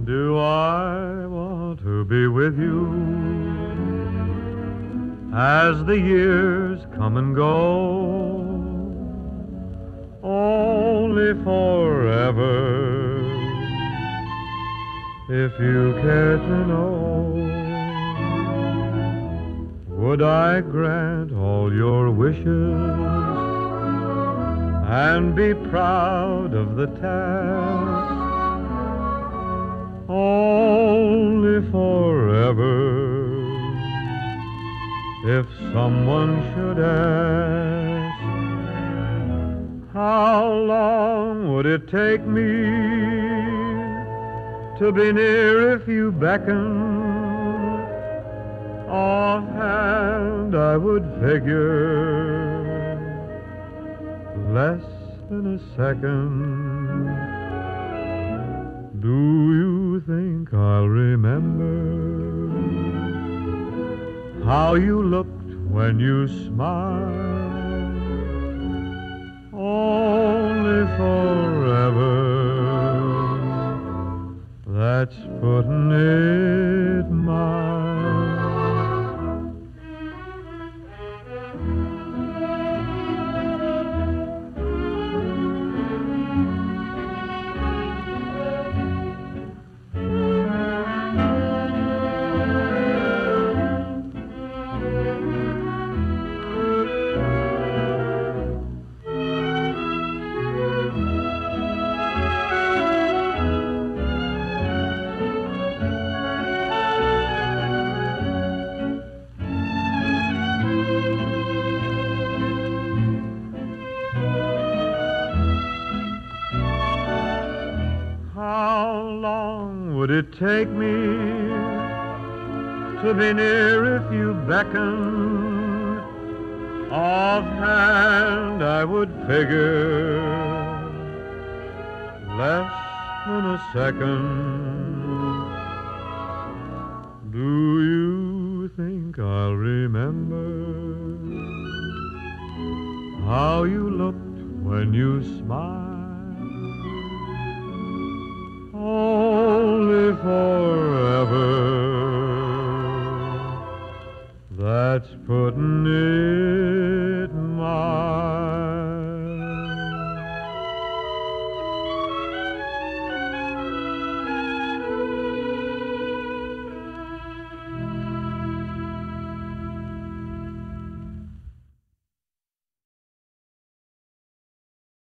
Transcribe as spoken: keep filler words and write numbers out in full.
Do I want to be with you as the years come and go? Only forever, if you care to know. Would I grant all your wishes and be proud of the task? Only forever, if someone should ask, how long would it take me to be near if you beckon? Offhand I would figure less than a second. Do you think I'll remember how you looked when you smiled? Only forever, that's putting it mild. How long would it take me to be near if you beckoned? Offhand I would figure less than a second. Do you think I'll remember how you looked when you smiled? Oh,